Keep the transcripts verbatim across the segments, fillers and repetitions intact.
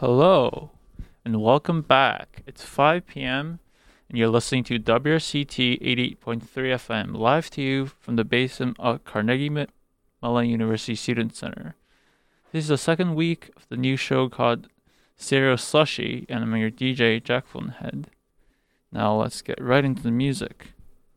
Hello, and welcome back. It's five p.m., and you're listening to W R C T eighty-eight point three F M, live to you from the basement of Carnegie Mellon University Student Center. This is the second week of the new show called Stereo Slushy, and I'm your D J, Jack Head. Now let's get right into the music.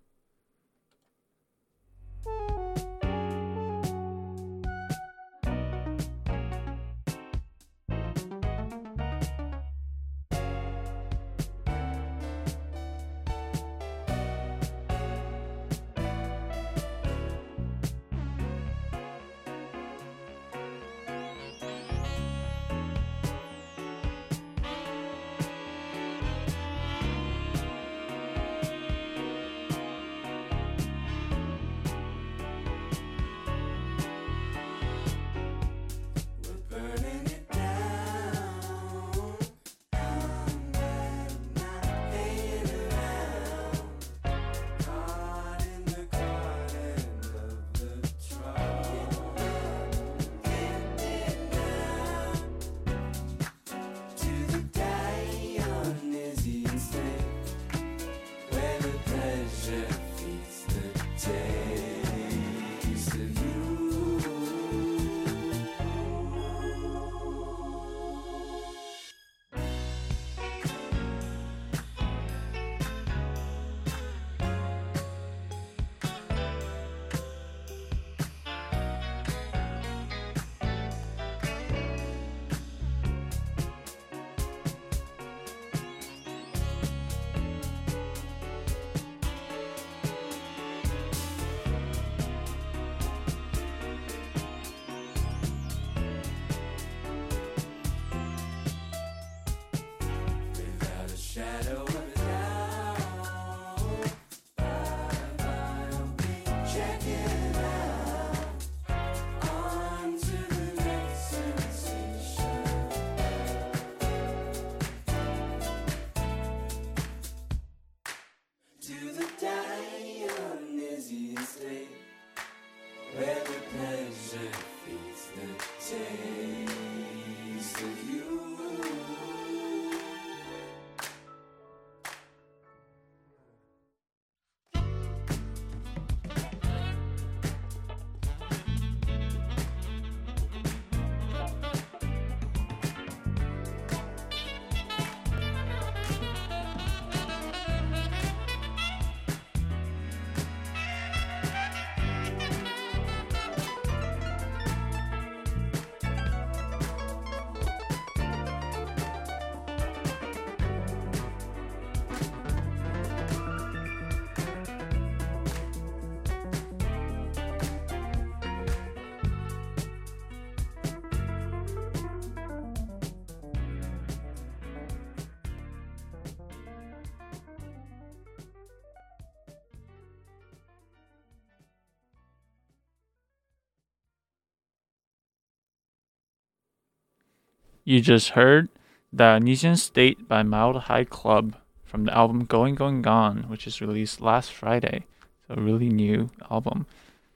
You just heard Dionysian State by Mild High Club from the album Going Going Gone, which is released last Friday. So a really new album.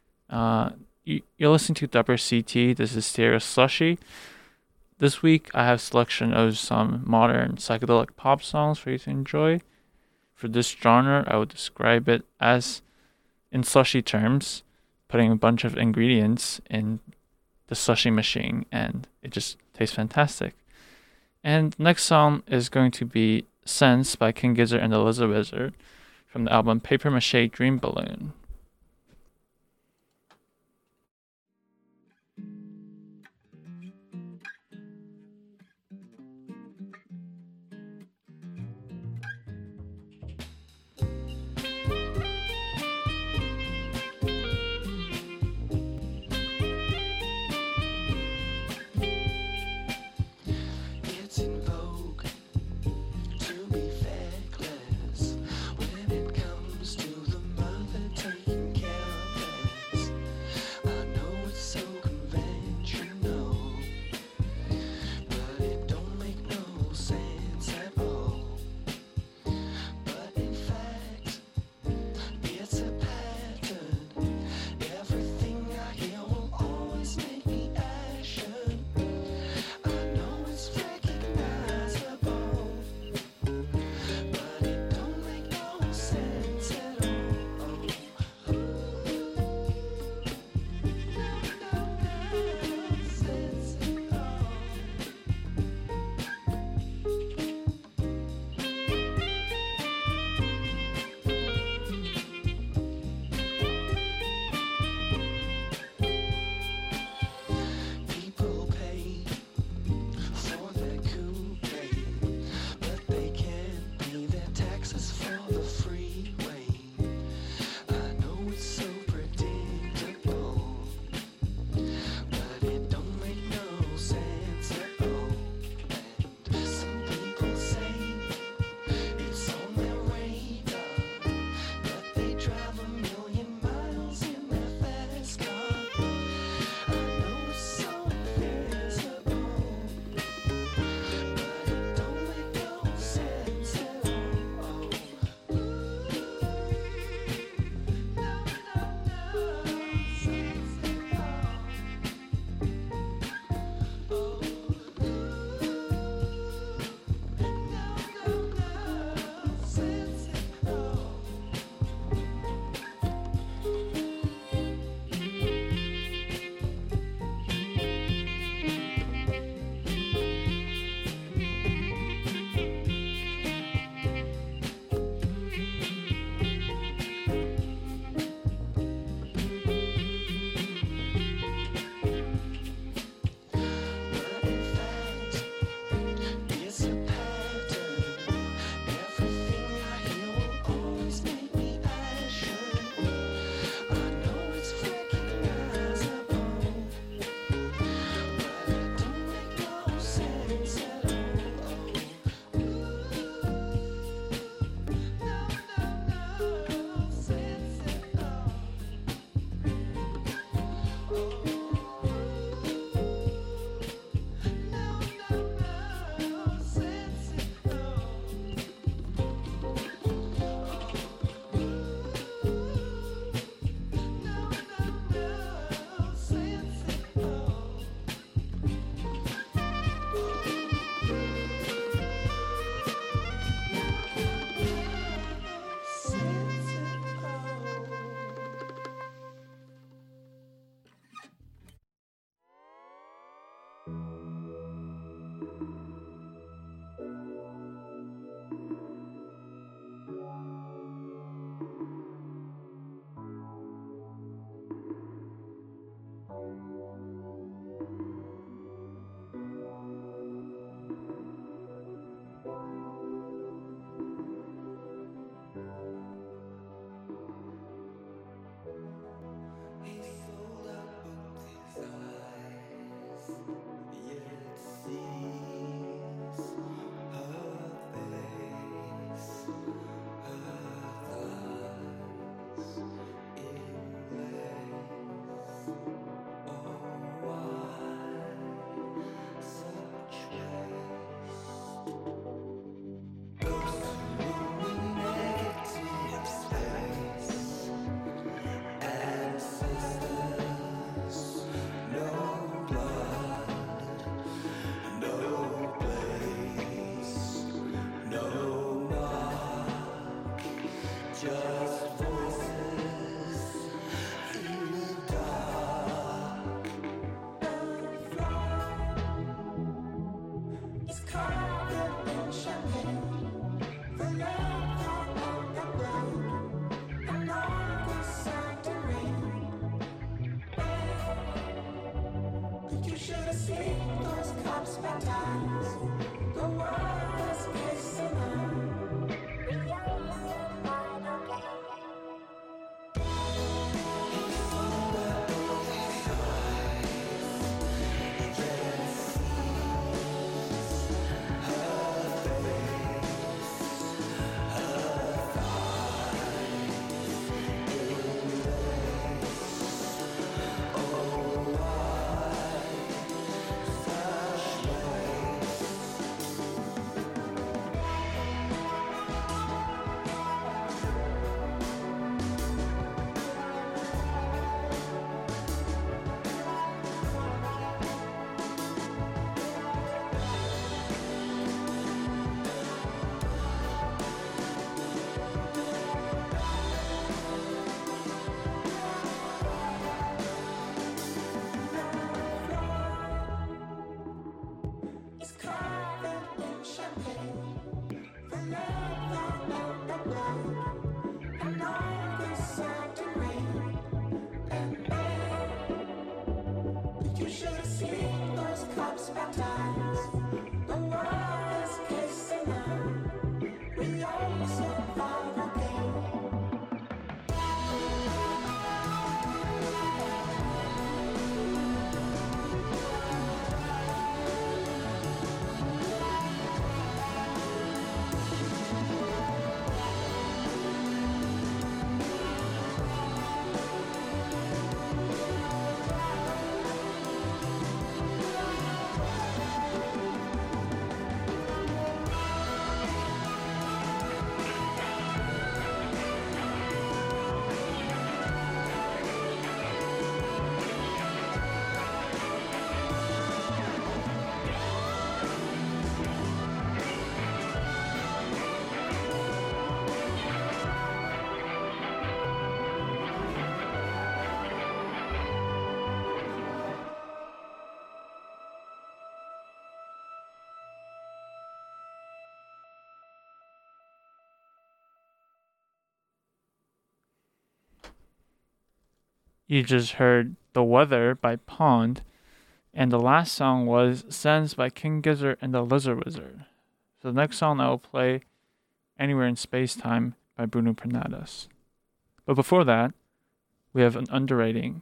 Uh, you, you're listening to W R C T. This is Stereo Slushy. This week I have a selection of some modern psychedelic pop songs for you to enjoy. For this genre, I would describe it as, in slushy terms, putting a bunch of ingredients in the slushy machine, and it just tastes fantastic. And next song is going to be Sense by King Gizzard and the Lizard Wizard from the album Paper Mache Dream Balloon. When it comes to the mother tongue. You just heard The Weather by Pond, and the last song was Sense by King Gizzard and the Lizard Wizard. So the next song I will play, Anywhere in Space Time by Bruno Pernadas. But before that, we have an underrating.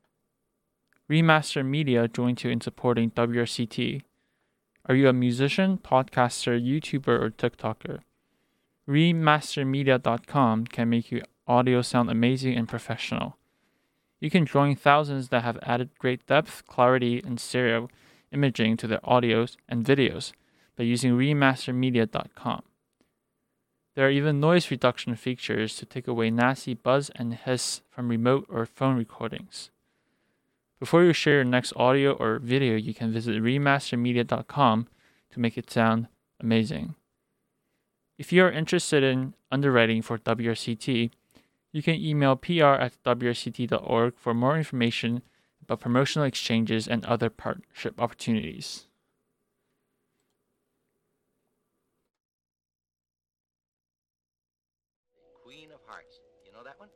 Remaster Media joined you in supporting W R C T. Are you a musician, podcaster, YouTuber, or TikToker? remaster media dot com can make your audio sound amazing and professional. You can join thousands that have added great depth, clarity, and stereo imaging to their audios and videos by using remaster media dot com. There are even noise reduction features to take away nasty buzz and hiss from remote or phone recordings. Before you share your next audio or video, you can visit remaster media dot com to make it sound amazing. If you are interested in underwriting for W R C T, you can email P R at W R C T dot org for more information about promotional exchanges and other partnership opportunities. Queen of Hearts. You know that one?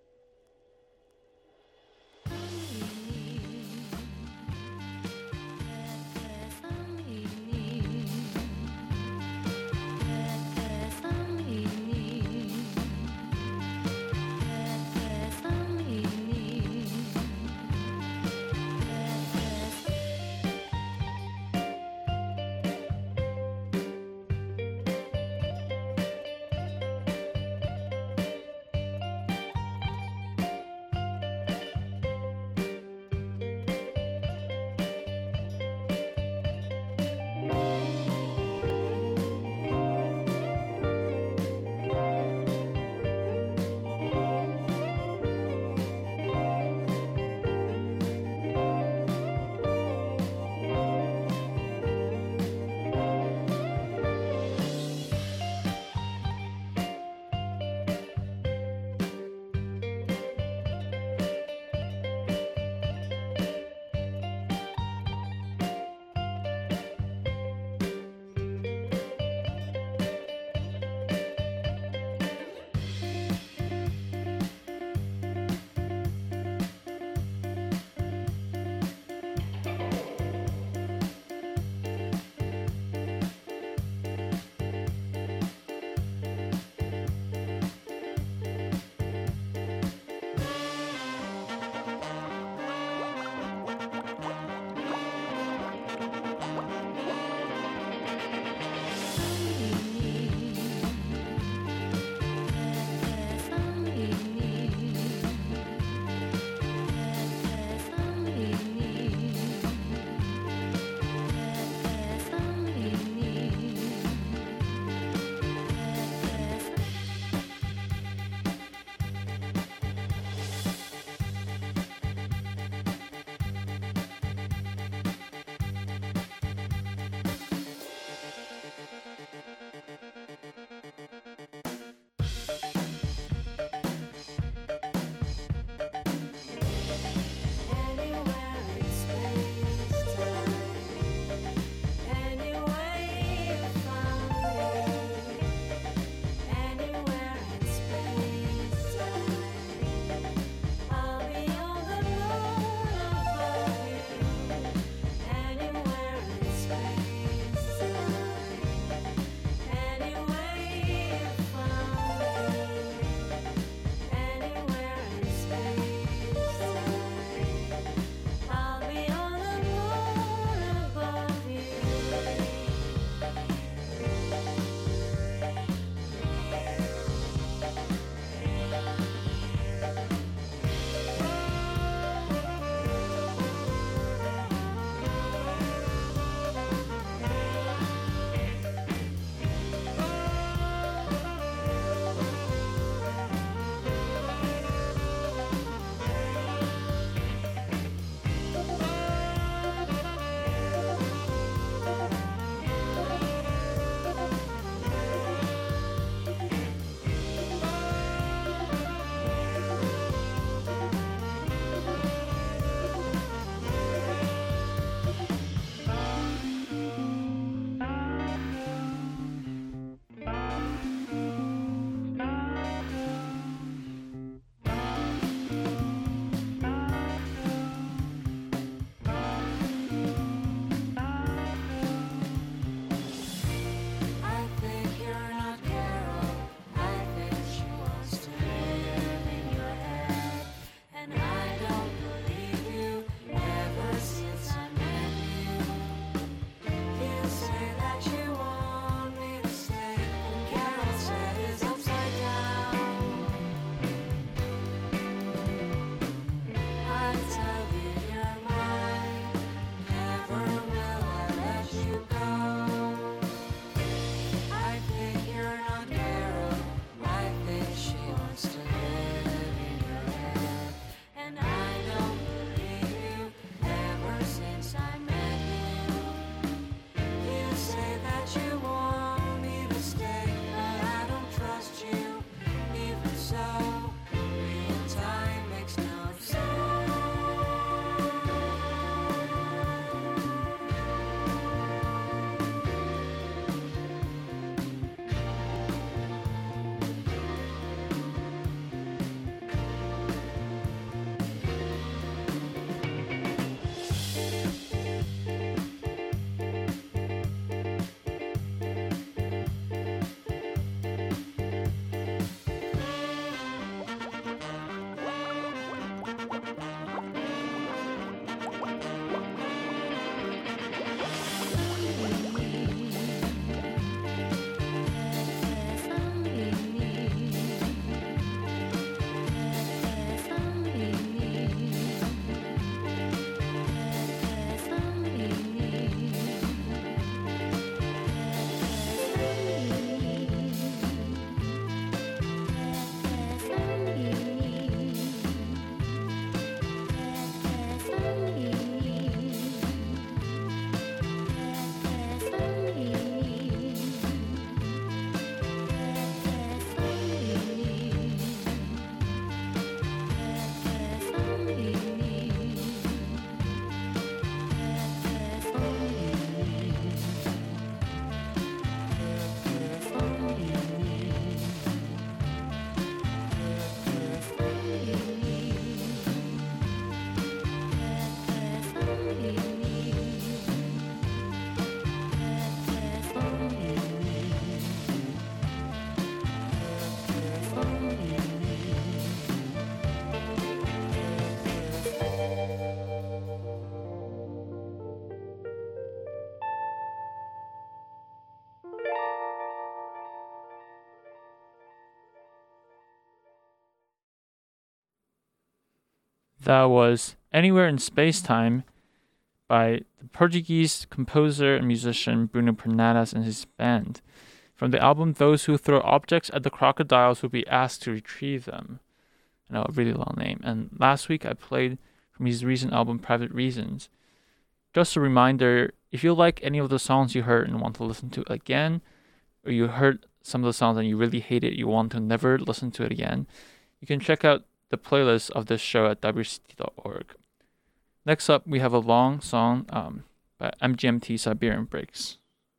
That was Anywhere in Space-Time by the Portuguese composer and musician Bruno Pernadas and his band. From the album Those Who Throw Objects at the Crocodiles Will Be Asked to Retrieve Them. I know, a really long name. And last week I played from his recent album Private Reasons. Just a reminder, if you like any of the songs you heard and want to listen to it again, or you heard some of the songs and you really hate it, you want to never listen to it again, you can check out the playlist of this show at w c t dot org. Next up, we have a long song um, by M G M T Siberian Breaks.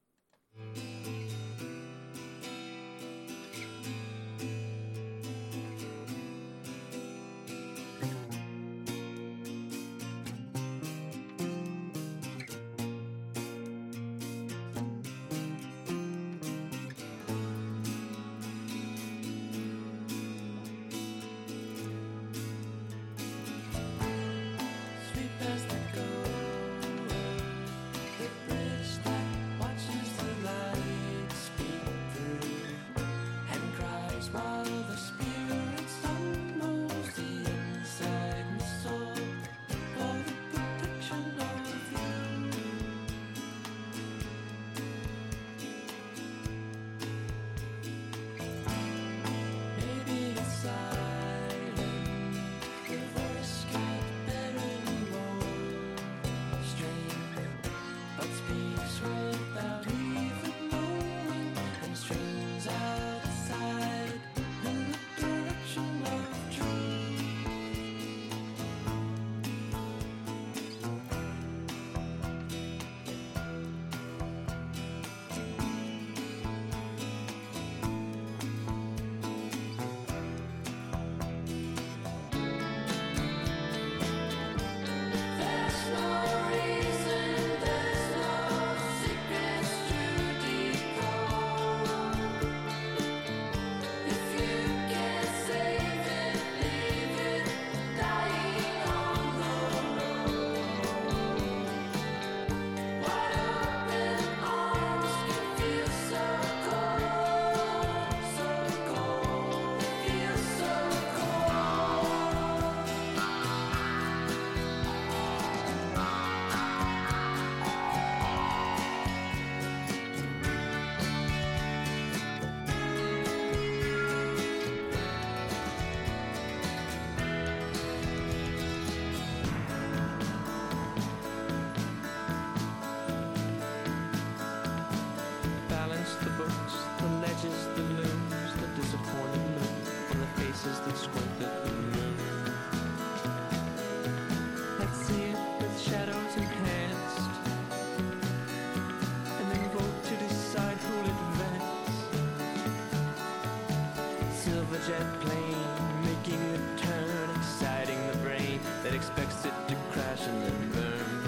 jet plane, making a turn, exciting the brain that expects it to crash and then burn.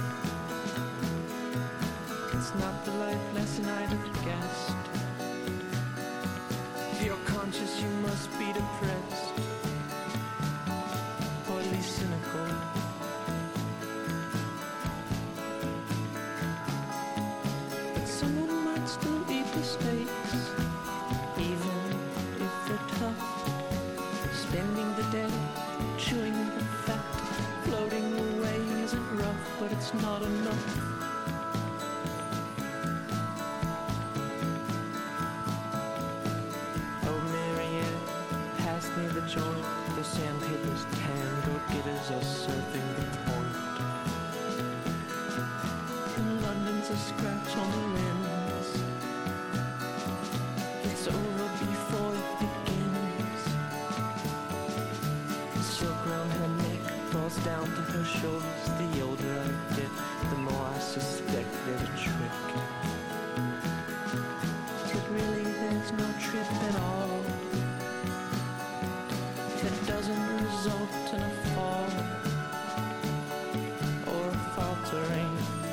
It's not the life lesson I'd have guessed. If you're conscious, you must be depressed, or at least cynical. But someone might still eat the steaks, even if they're tough. Spending the day chewing the fat, floating away isn't rough, but it's not enough. Oh, Marianne, pass me the joint. The sandpaper's tan, go-getters are surfing the point. And London's a scratch on the lens. It's over before it begins. The silk round her neck falls down to her shoulders. The older I get, the more I suspect there's a trick. But really there's no trip at all. It doesn't result in a fall or a faltering.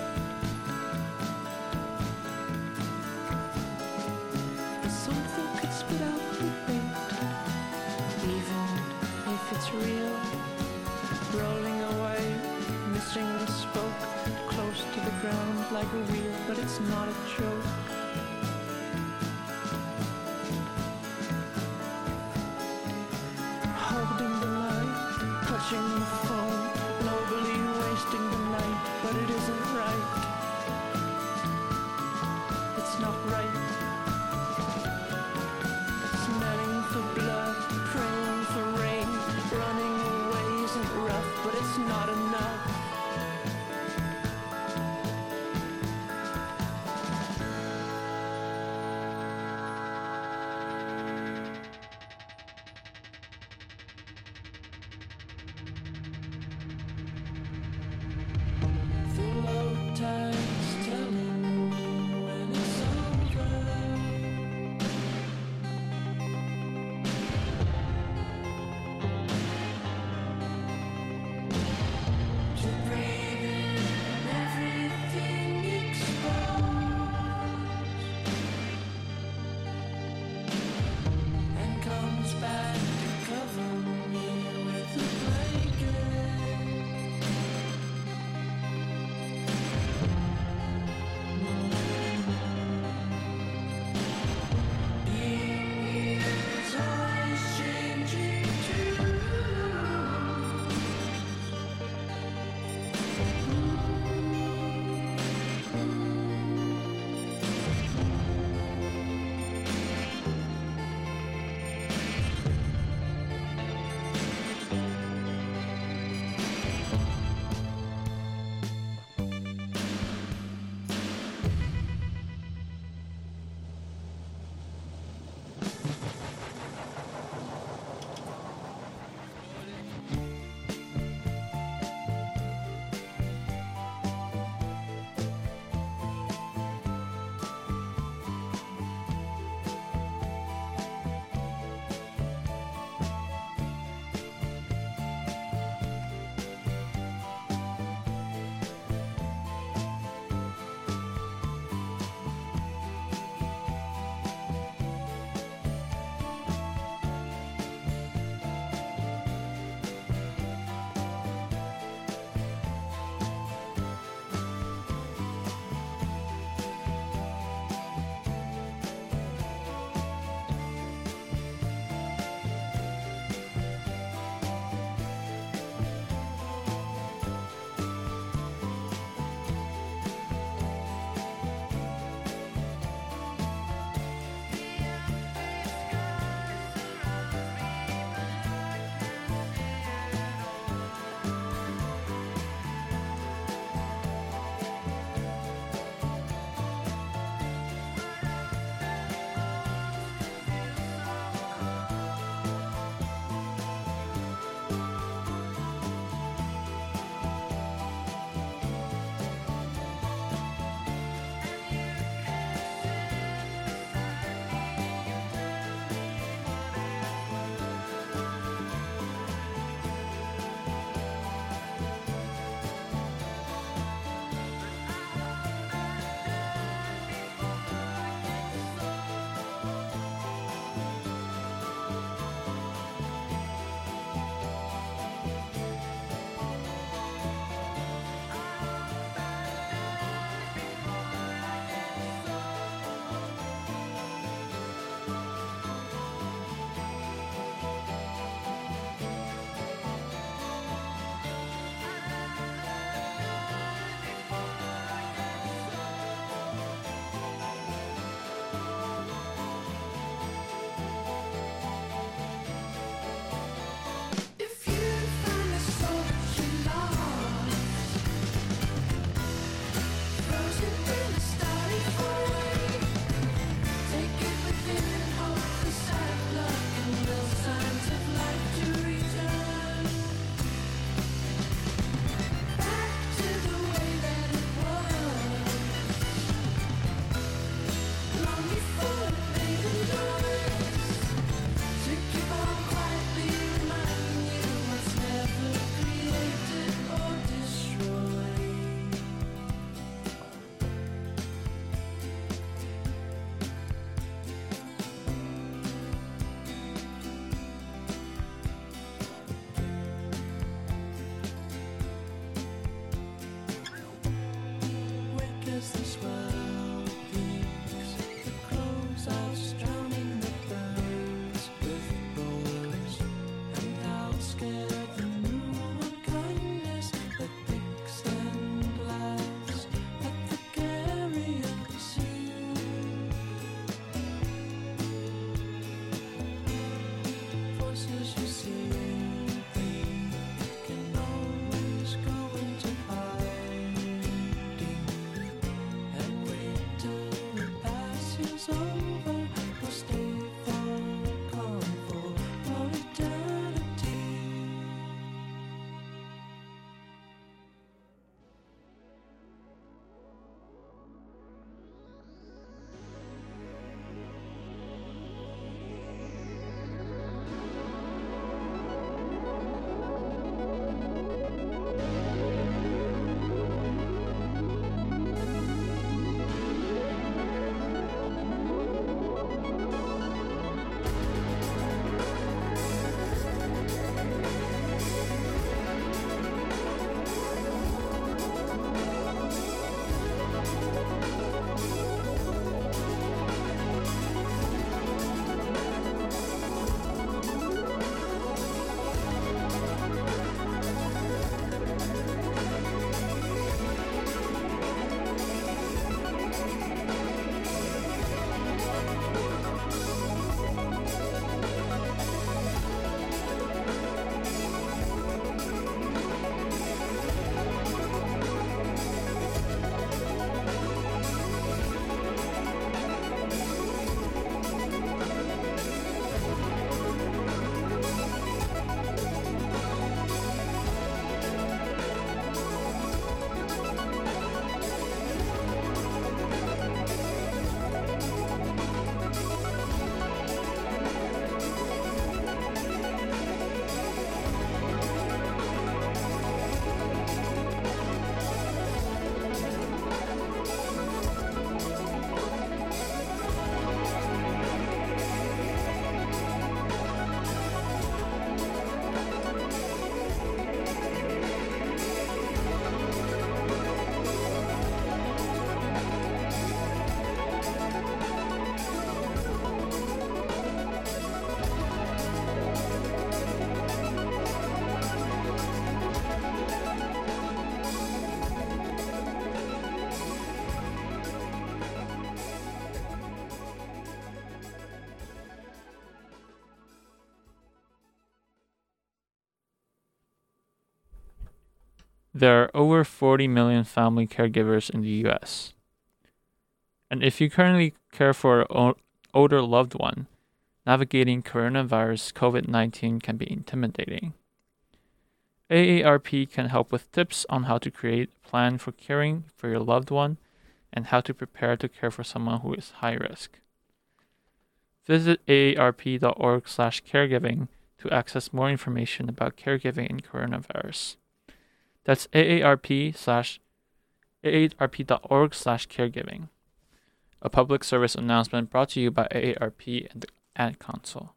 Some folk could spit out the bait, even if it's real. Rolling away, missing the spoke, close to the ground like a wheel, but it's not a joke. Holding the light, touching the phone, but it isn't right. It's not right. Smelling for blood, praying for rain, running away isn't rough, but it's not enough. The low tide's telling me when it's over. To breathe in everything exposed, and comes back to cover me with a blanket. Being here is always changing too. If you find the soul you lost, frozen in a starry void, take it within and hope for sad luck and no signs of life to return. Back to the way that it was, long before it made a noise, to keep on quietly reminding you what's never created or destroyed. Where does this world peaks? The crows are drowning the birds with bows, and how scared the new unkindness that picks and lies. There are over forty million family caregivers in the U S. And if you currently care for an older loved one, navigating coronavirus COVID nineteen can be intimidating. A A R P can help with tips on how to create a plan for caring for your loved one and how to prepare to care for someone who is high risk. Visit aarp.org slash caregiving to access more information about caregiving and coronavirus. That's aarp slash aarp.org slash caregiving. A public service announcement brought to you by A A R P and the Ad Council.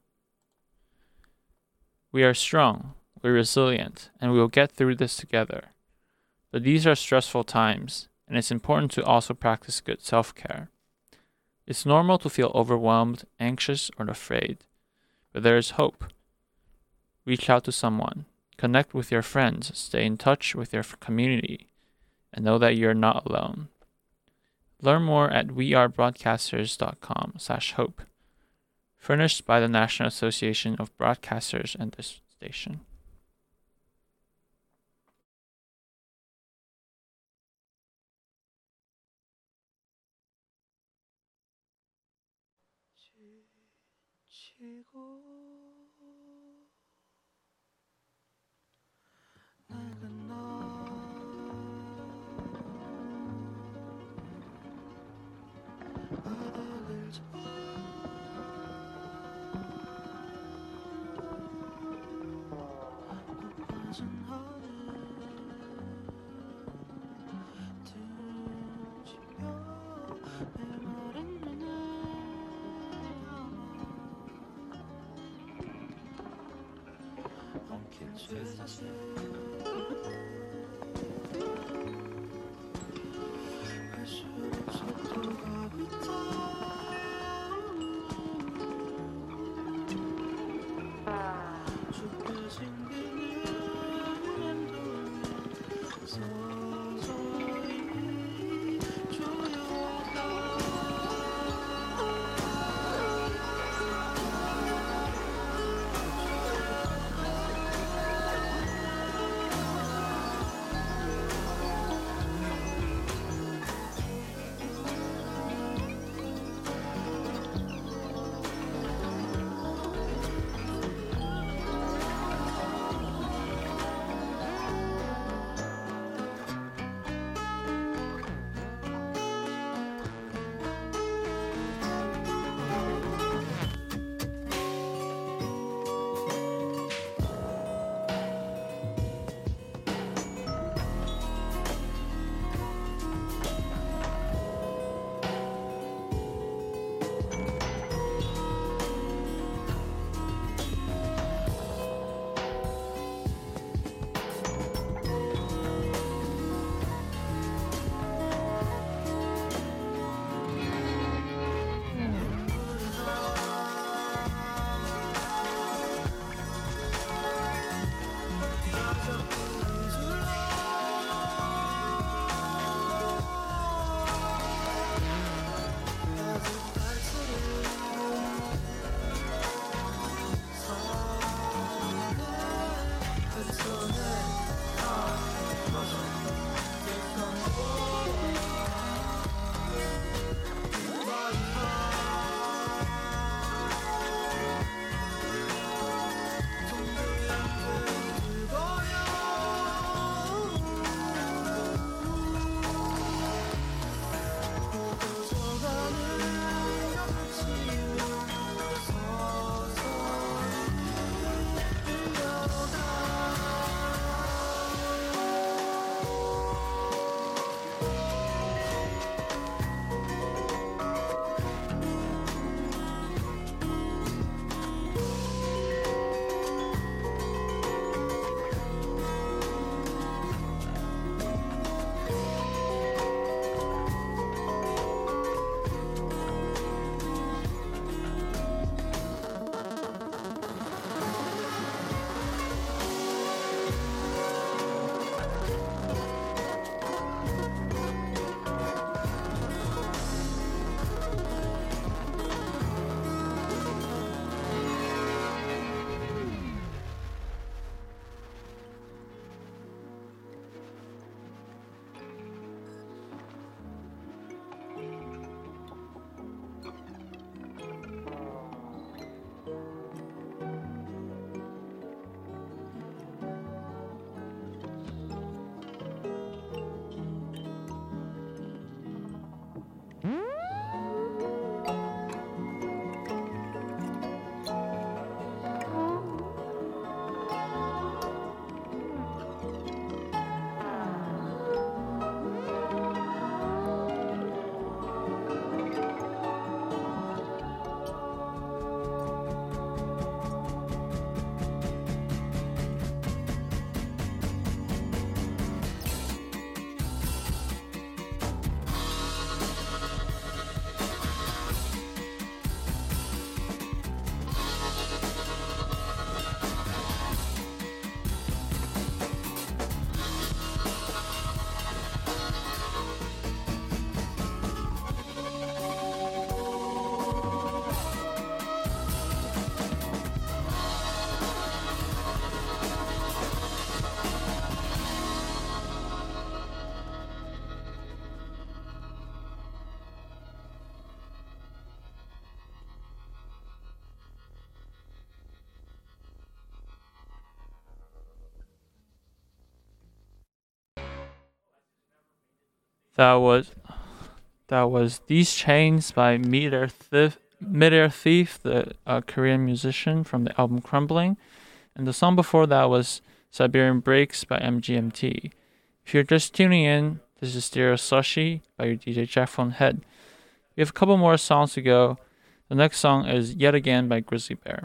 We are strong, we're resilient, and we will get through this together. But these are stressful times, and it's important to also practice good self-care. It's normal to feel overwhelmed, anxious, or afraid, but there is hope. Reach out to someone, connect with your friends, stay in touch with your community, and know that you're not alone. Learn more at wearebroadcasters.com slash hope, furnished by the National Association of Broadcasters and this station. 지치고 낡은 너 바닥을 쳐 높아진 하늘 등지며 내 마른 눈을 감아 엉킨 쇠사슬 갈수록 속도가 붙어 춥게 생기는 랜덤은 서서히 조여온다 That was that was These Chains by Midair Thief, Midair Thief, the uh, Korean musician from the album Crumbling, and the song before that was Siberian Breaks by M G M T. If you're just tuning in, this is Stereo Sushi by your D J Jack Phone Head. We have a couple more songs to go. The next song is Yet Again by Grizzly Bear.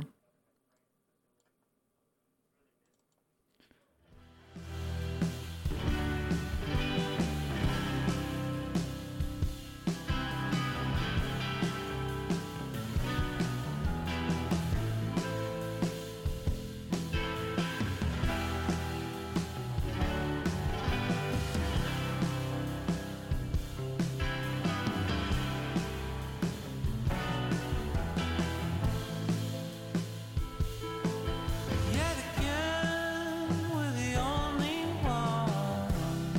Yet again, we're the only ones.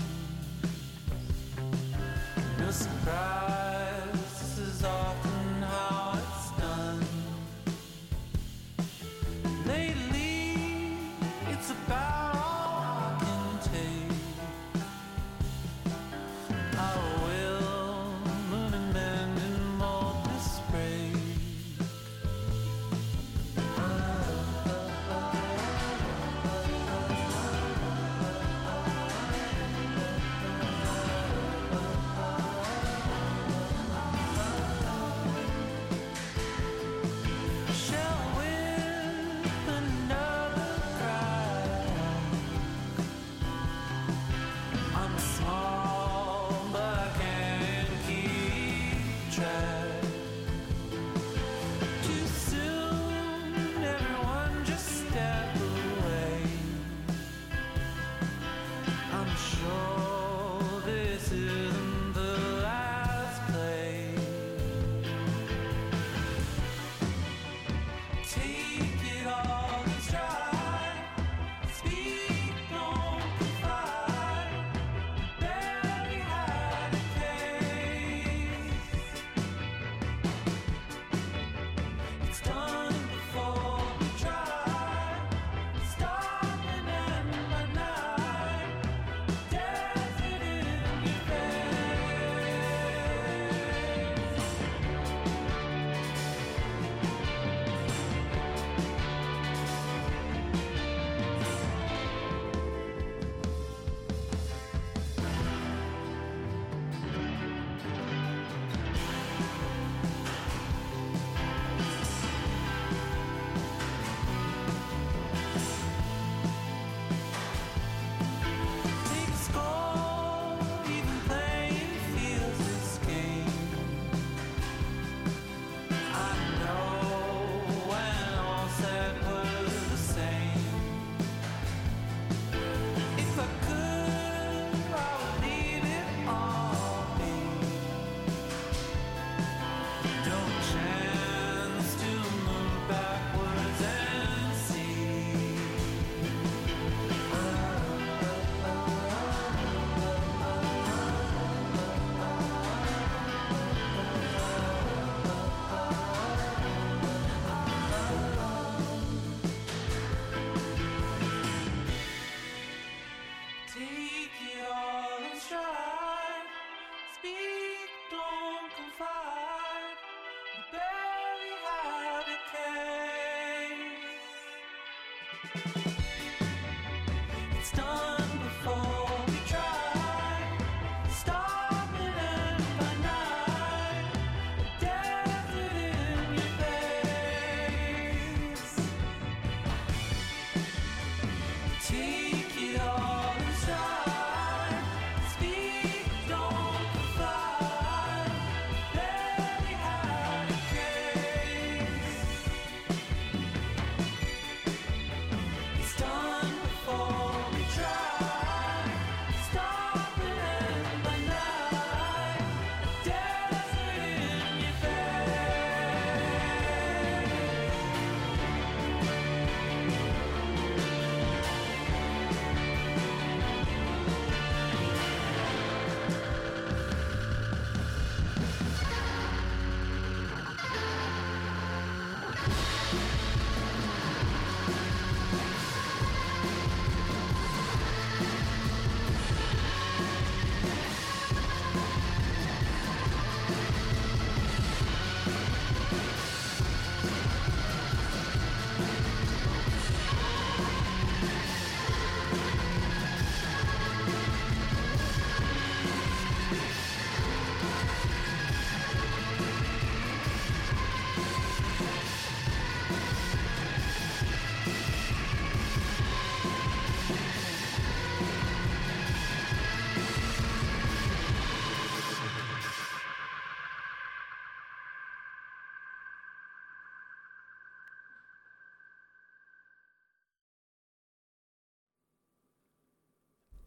No surprise, this is often how it's done. Lately, it's about all I can take. Our will, moon and bend and mold this break.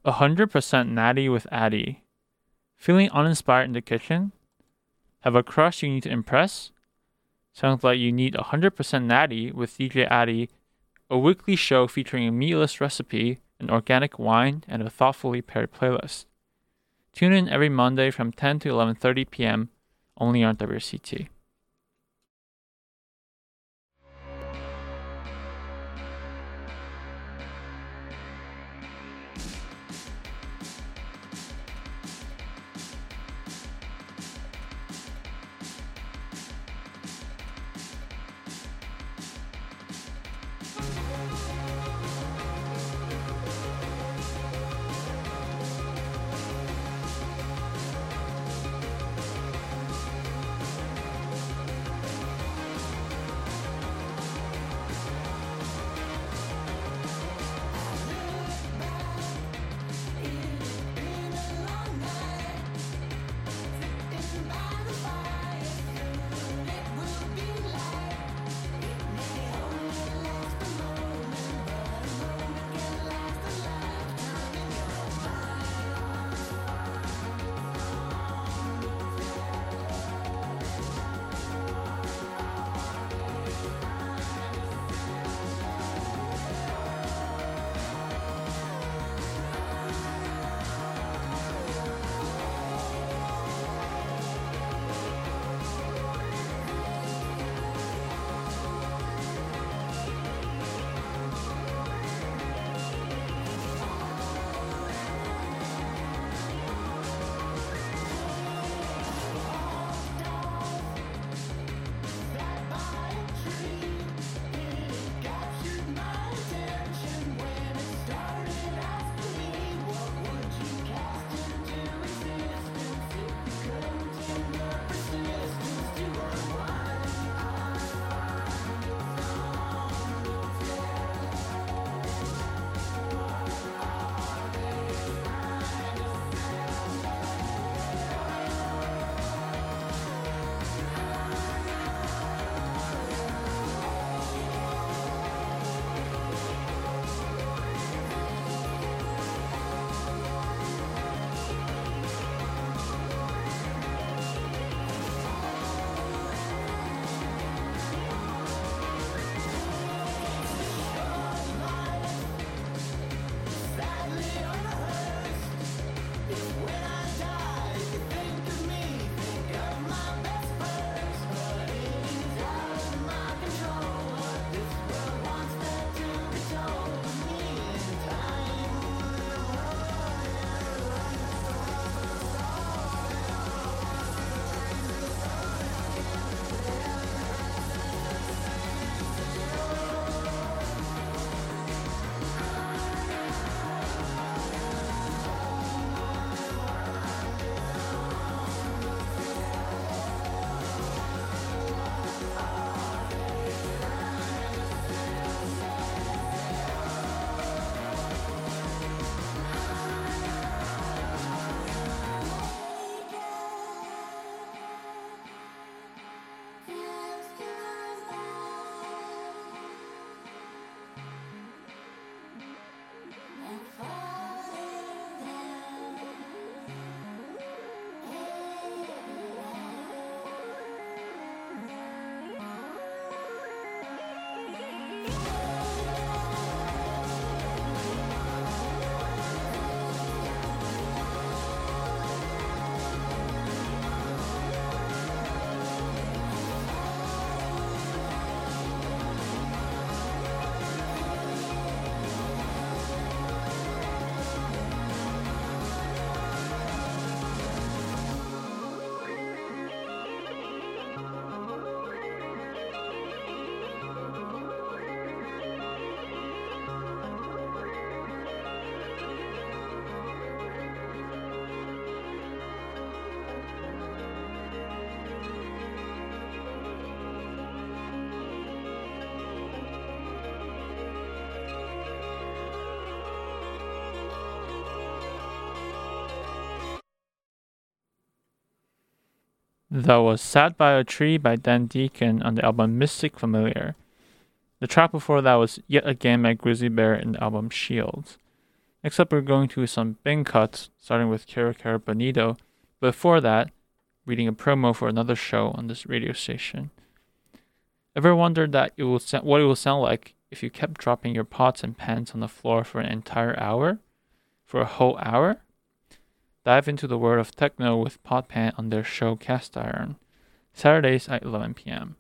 one hundred percent Natty with Addy. Feeling uninspired in the kitchen? Have a crush you need to impress? Sounds like you need one hundred percent Natty with D J Addy, a weekly show featuring a meatless recipe, an organic wine, and a thoughtfully paired playlist. Tune in every Monday from ten to eleven thirty p.m. only on W C T. That was Sat by a Tree by Dan Deacon on the album Mystic Familiar. The track before that was Yet Again by Grizzly Bear in the album Shield. Next up, we're going to some Bing cuts, starting with Cara Cara Bonito. Before that, reading a promo for another show on this radio station. Ever wondered that it will sa- what it will sound like if you kept dropping your pots and pans on the floor for an entire hour? For a whole hour? Dive into the world of techno with Pot Pan on their show Cast Iron, Saturdays at eleven p.m.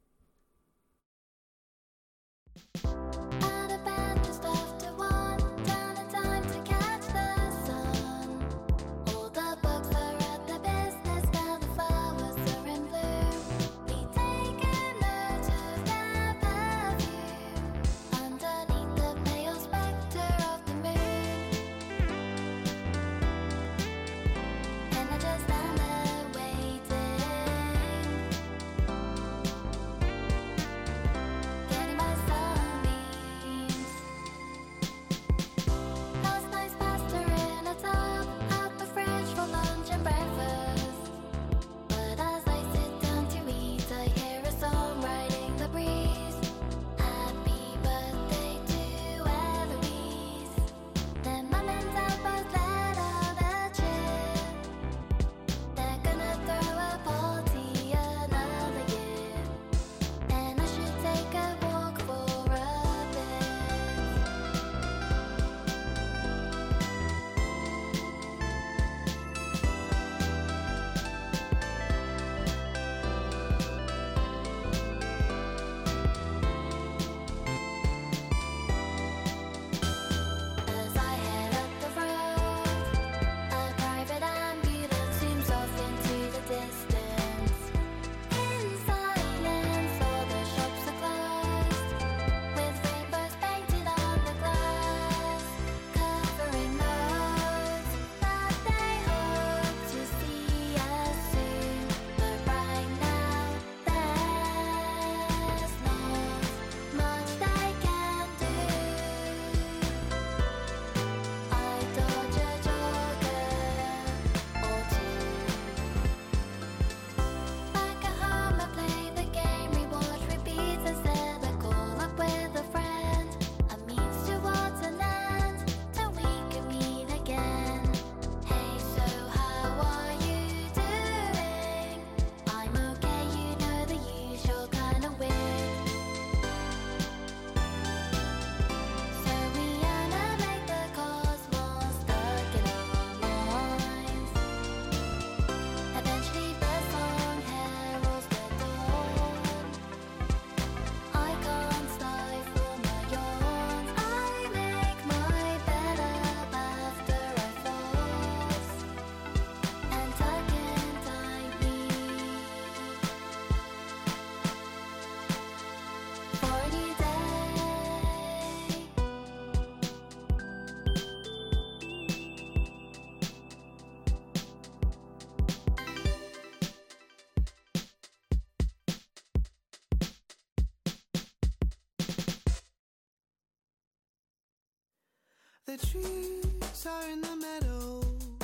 The trees are in the meadow.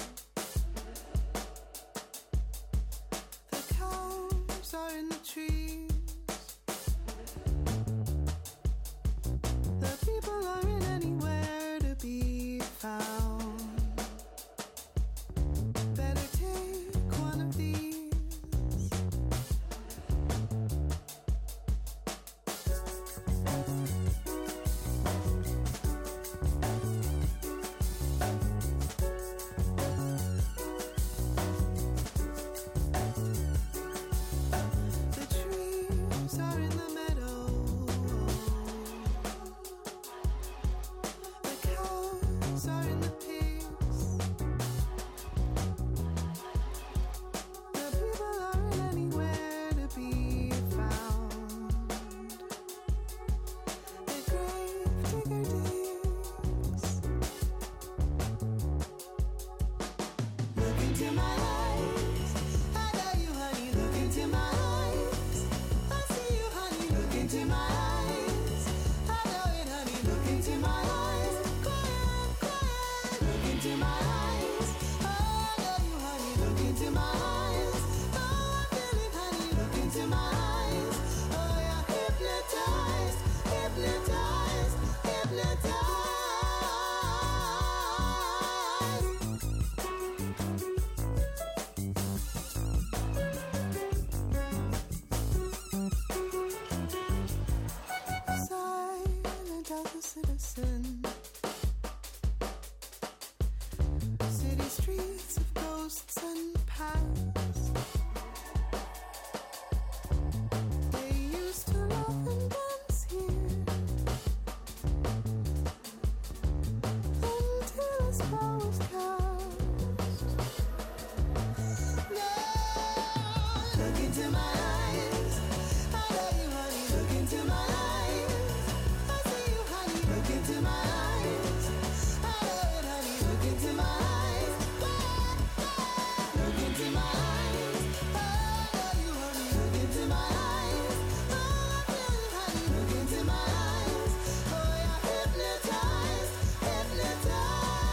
The cows are in the trees. The people aren't anywhere to be found. Better take one of these. Hypnotized, hypnotized. into my eyes. I love you, honey. Look into my eyes. I see you, honey. Look into my eyes. I love it, honey. Look into my eyes. Look into my eyes. I love you, honey. Look into my eyes. I feel you, honey. Look into my eyes. Oh, you're hypnotized, hypnotized.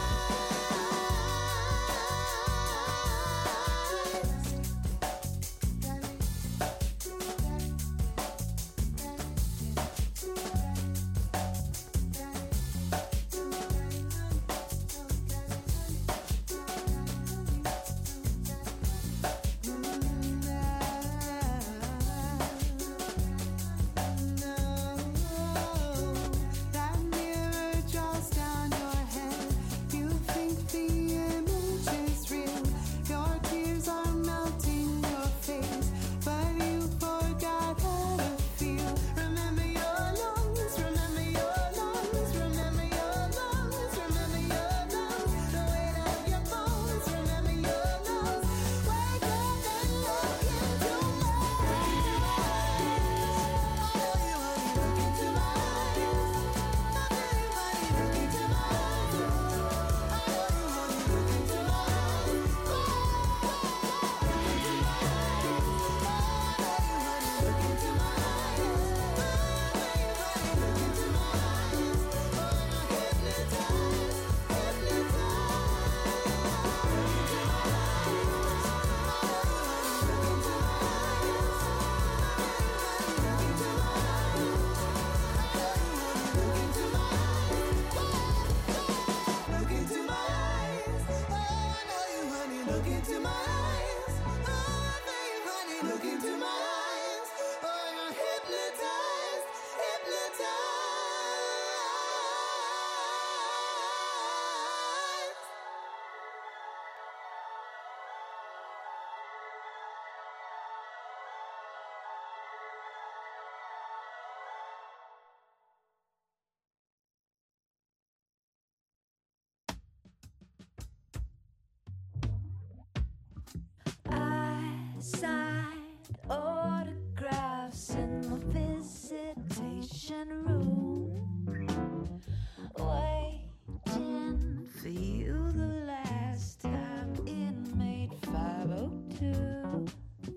That mirror draws down your head. You think the image is real. Your tears are melting your face, but you forgot how to feel. Remember your lungs, remember your lungs, remember your lungs, remember your lungs. The weight of your bones, remember your lungs. Wake up and look into my Look into my eyes. Oh, I know you, honey. Look into my eyes. Oh, I know you, honey. Look into my eyes. Oh, you're hypnotized, hypnotized. I signed autographs in the visitation room, waiting for you the last time inmate five oh two.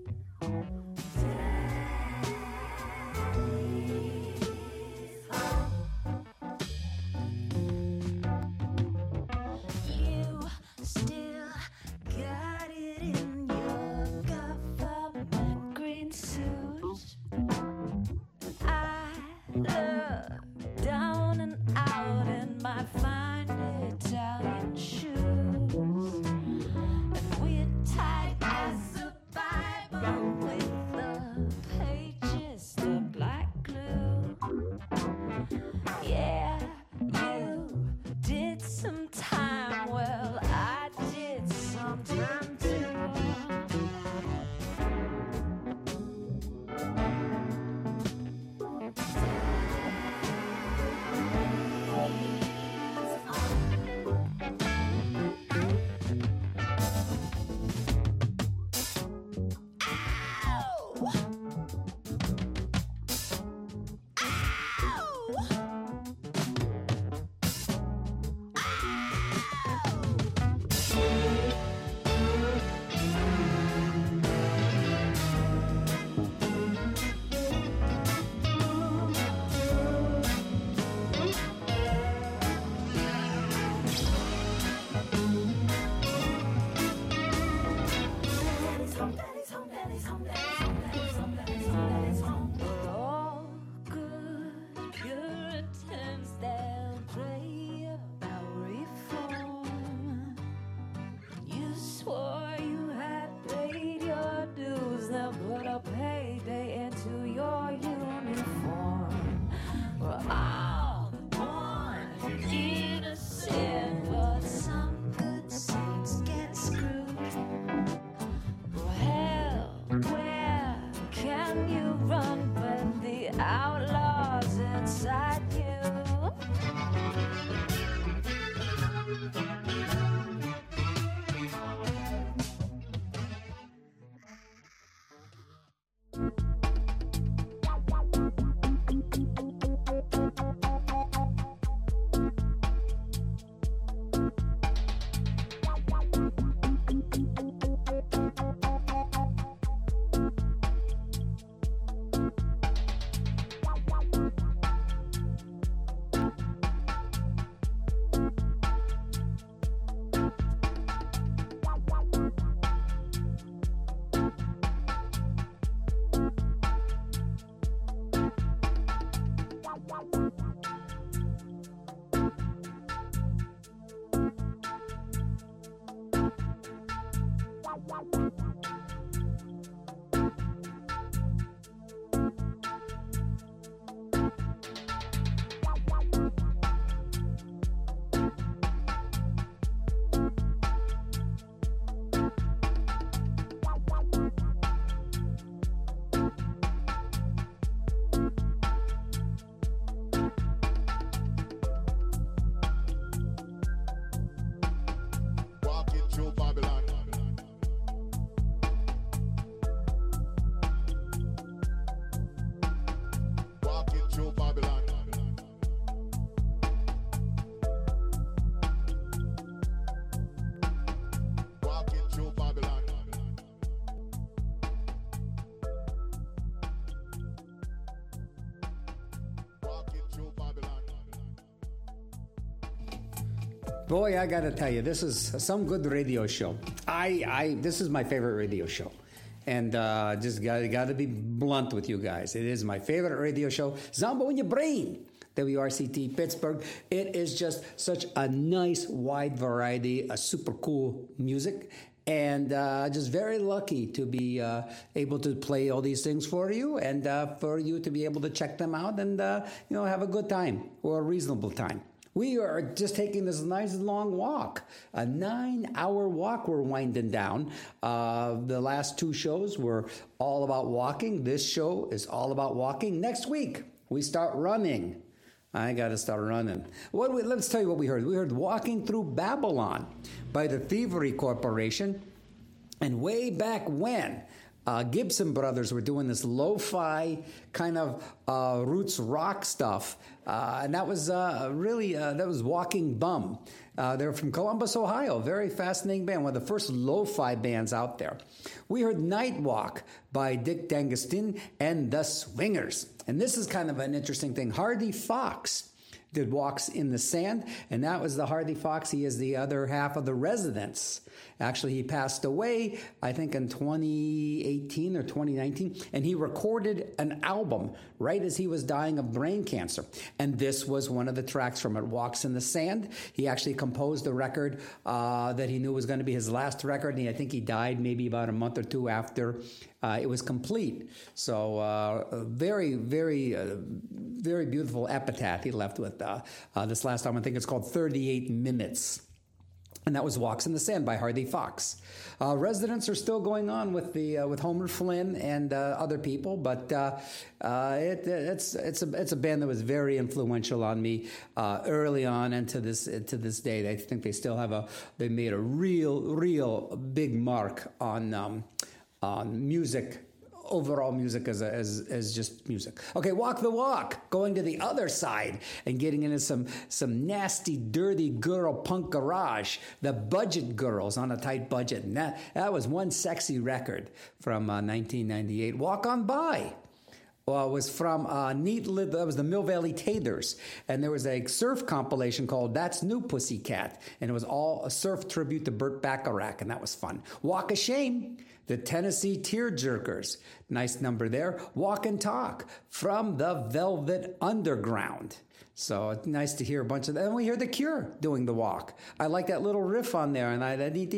You still got it in your government green suit. I look down and out in my fine Italian shoes, and we're tight as a Bible with the pages stuck like glue. Yeah, you did some time. Well, I did some time too. We're all good Puritans, they'll pray about reform. You swore you had paid your dues, they'll put a payday into your uniform. We're all born innocent, but some good saints get screwed. Well, where Boy, I got to tell you, this is some good radio show. I, I, this is my favorite radio show. And uh, just got, got to be blunt with you guys. It is my favorite radio show. Zombo in your brain. W R C T Pittsburgh. It is just such a nice, wide variety of super cool music. And uh, just very lucky to be uh, able to play all these things for you and uh, for you to be able to check them out and, uh, you know, have a good time or a reasonable time. We are just taking this nice long walk, a nine-hour walk we're winding down. Uh, the last two shows were all about walking. This show is all about walking. Next week, we start running. I got to start running. What we, let's tell you what we heard. We heard Walking Through Babylon by the Thievery Corporation. And way back when, uh, Gibson Brothers were doing this lo-fi kind of uh, roots rock stuff. Uh, and that was uh, really, uh, that was Walking Bum. Uh, they're from Columbus, Ohio. Very fascinating band. One of the first lo-fi bands out there. We heard Night Walk by Dick D'Agostino and the Swingers. And this is kind of an interesting thing. Hardy Fox did Walks in the Sand, and that was the Hardy Fox. He is the other half of the Residents. Actually, he passed away, I think, in twenty eighteen or twenty nineteen, and he recorded an album right as he was dying of brain cancer. And this was one of the tracks from it, Walks in the Sand. He actually composed a record uh, that he knew was going to be his last record, and he, I think he died maybe about a month or two after uh, it was complete. So uh, very, very, uh, very beautiful epitaph he left with uh, uh, this last album. I think it's called thirty-eight minutes. And that was Walks in the Sand by Hardy Fox. Uh, Residents are still going on with the uh, with Homer Flynn and uh, other people, but uh, uh, it, it's it's a it's a band that was very influential on me uh, early on and to this to this day. I think they still have a they made a real real big mark on um, on music. Overall music as, a, as as just music. Okay, Walk the Walk, going to the other side and getting into some some nasty, dirty girl punk garage. The Budget Girls on a Tight Budget. And that, that was one sexy record from uh, nineteen ninety-eight. Walk On By. Well, it was from uh, Neat Lid, that was the Mill Valley Taters. And there was a surf compilation called That's New Pussycat. And it was all a surf tribute to Burt Bacharach, and that was fun. Walk of Shame, the Tennessee Tearjerkers. Nice number there. Walk and Talk from the Velvet Underground. So it's nice to hear a bunch of that. And we hear The Cure doing the walk. I like that little riff on there. And I,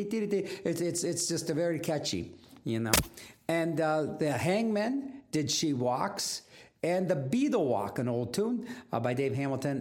it's, it's, it's just a very catchy, you know. And uh, the Hangmen did She Walks, and the Be the Walk, an old tune uh, by Dave Hamilton